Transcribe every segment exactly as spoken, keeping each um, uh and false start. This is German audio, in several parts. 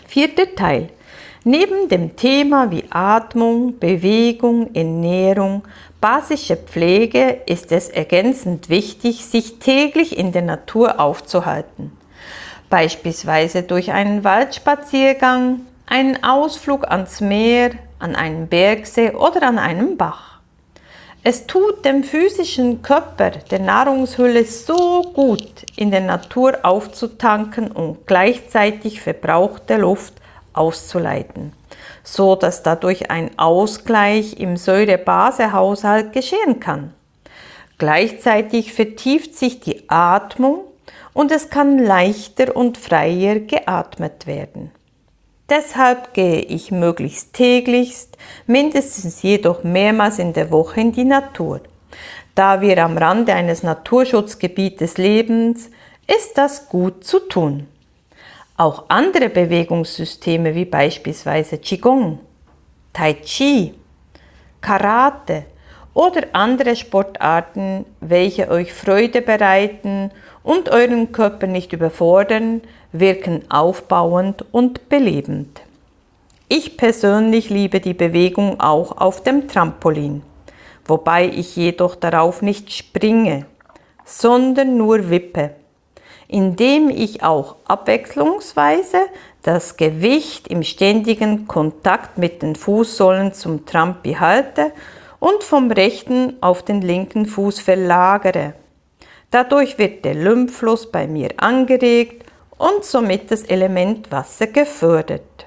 Vierter Teil. Neben dem Thema wie Atmung, Bewegung, Ernährung, basische Pflege ist es ergänzend wichtig, sich täglich in der Natur aufzuhalten. Beispielsweise durch einen Waldspaziergang, einen Ausflug ans Meer, an einen Bergsee oder an einem Bach. Es tut dem physischen Körper, der Nahrungshülle so gut, in der Natur aufzutanken und gleichzeitig verbrauchte Luft auszuleiten, so dass dadurch ein Ausgleich im Säure-Base-Haushalt geschehen kann. Gleichzeitig vertieft sich die Atmung und es kann leichter und freier geatmet werden. Deshalb gehe ich möglichst täglich, mindestens jedoch mehrmals in der Woche in die Natur. Da wir am Rande eines Naturschutzgebietes leben, ist das gut zu tun. Auch andere Bewegungssysteme wie beispielsweise Qigong, Tai Chi, Karate oder andere Sportarten, welche euch Freude bereiten und euren Körper nicht überfordern, wirken aufbauend und belebend. Ich persönlich liebe die Bewegung auch auf dem Trampolin, wobei ich jedoch darauf nicht springe, sondern nur wippe, indem ich auch abwechslungsweise das Gewicht im ständigen Kontakt mit den Fußsohlen zum Trampi halte und vom rechten auf den linken Fuß verlagere. Dadurch wird der Lymphfluss bei mir angeregt und somit das Element Wasser gefördert.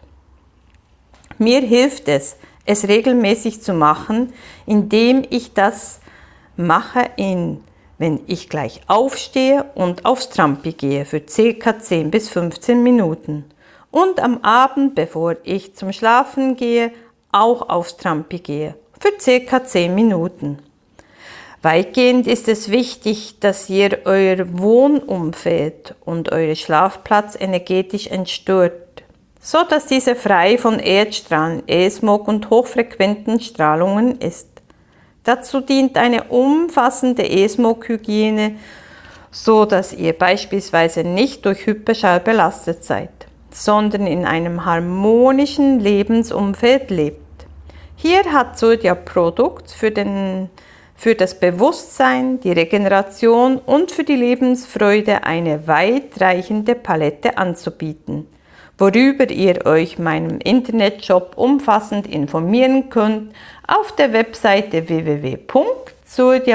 Mir hilft es, es regelmäßig zu machen, indem ich das mache, in, wenn ich gleich aufstehe und aufs Trampi gehe für ca. zehn bis fünfzehn Minuten und am Abend, bevor ich zum Schlafen gehe, auch aufs Trampi gehe für ca. zehn Minuten. Weitgehend ist es wichtig, dass ihr euer Wohnumfeld und euren Schlafplatz energetisch entstört, so dass dieser frei von Erdstrahlen, E-Smog und hochfrequenten Strahlungen ist. Dazu dient eine umfassende E-Smog-Hygiene, so dass ihr beispielsweise nicht durch Hyperschall belastet seid, sondern in einem harmonischen Lebensumfeld lebt. Hier hat Surya Products für den für das Bewusstsein, die Regeneration und für die Lebensfreude eine weitreichende Palette anzubieten, worüber ihr euch meinem Internetshop umfassend informieren könnt auf der Webseite w w w punkt surya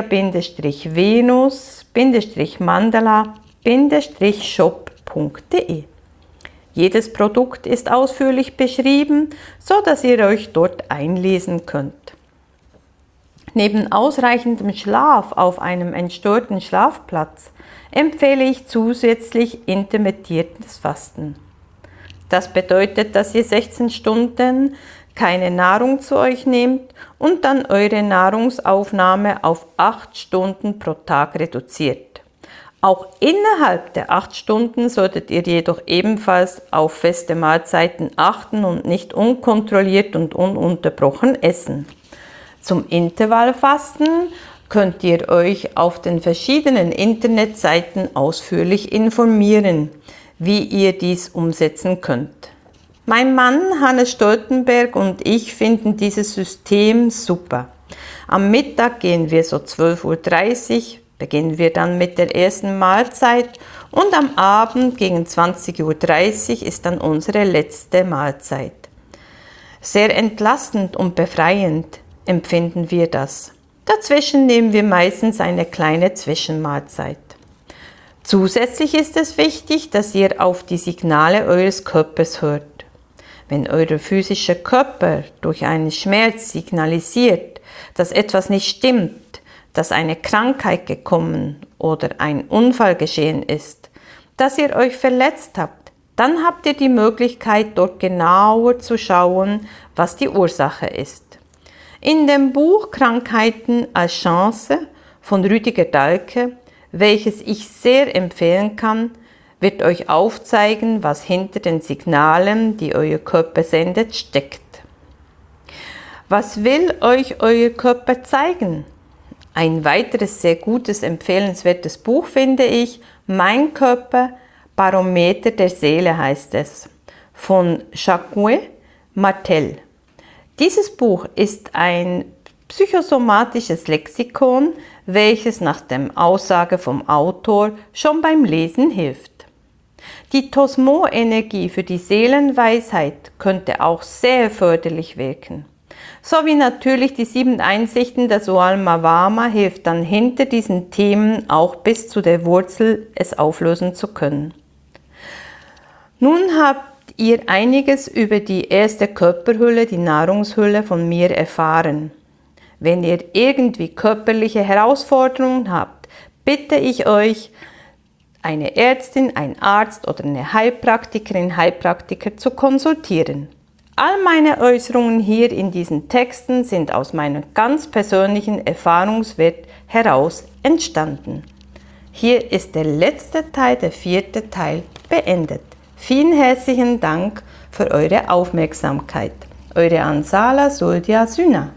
venus mandala shop punkt de. Jedes Produkt ist ausführlich beschrieben, so dass ihr euch dort einlesen könnt. Neben ausreichendem Schlaf auf einem entstörten Schlafplatz empfehle ich zusätzlich intermittierendes Fasten. Das bedeutet, dass ihr sechzehn Stunden keine Nahrung zu euch nehmt und dann eure Nahrungsaufnahme auf acht Stunden pro Tag reduziert. Auch innerhalb der acht Stunden solltet ihr jedoch ebenfalls auf feste Mahlzeiten achten und nicht unkontrolliert und ununterbrochen essen. Zum Intervallfasten könnt ihr euch auf den verschiedenen Internetseiten ausführlich informieren, wie ihr dies umsetzen könnt. Mein Mann Hannes Stoltenberg und ich finden dieses System super. Am Mittag gehen wir so zwölf Uhr dreißig, beginnen wir dann mit der ersten Mahlzeit und am Abend gegen zwanzig Uhr dreißig ist dann unsere letzte Mahlzeit. Sehr entlastend und befreiend empfinden wir das. Dazwischen nehmen wir meistens eine kleine Zwischenmahlzeit. Zusätzlich ist es wichtig, dass ihr auf die Signale eures Körpers hört. Wenn euer physischer Körper durch einen Schmerz signalisiert, dass etwas nicht stimmt, dass eine Krankheit gekommen oder ein Unfall geschehen ist, dass ihr euch verletzt habt, dann habt ihr die Möglichkeit, dort genauer zu schauen, was die Ursache ist. In dem Buch Krankheiten als Chance von Rüdiger Dahlke, welches ich sehr empfehlen kann, wird euch aufzeigen, was hinter den Signalen, die euer Körper sendet, steckt. Was will euch euer Körper zeigen? Ein weiteres sehr gutes, empfehlenswertes Buch finde ich, Mein Körper, Barometer der Seele heißt es, von Jacques Martel. Dieses Buch ist ein psychosomatisches Lexikon, welches nach der Aussage vom Autor schon beim Lesen hilft. Die Tosmo-Energie für die Seelenweisheit könnte auch sehr förderlich wirken. Sowie natürlich die sieben Einsichten der Sualmavama hilft dann hinter diesen Themen auch bis zu der Wurzel es auflösen zu können. Nun habt ihr einiges über die erste Körperhülle, die Nahrungshülle von mir erfahren. Wenn ihr irgendwie körperliche Herausforderungen habt, bitte ich euch, eine Ärztin, einen Arzt oder eine Heilpraktikerin, Heilpraktiker zu konsultieren. All meine Äußerungen hier in diesen Texten sind aus meinem ganz persönlichen Erfahrungswert heraus entstanden. Hier ist der letzte Teil, der vierte Teil, beendet. Vielen herzlichen Dank für eure Aufmerksamkeit. Eure Ansala Suldia Süna.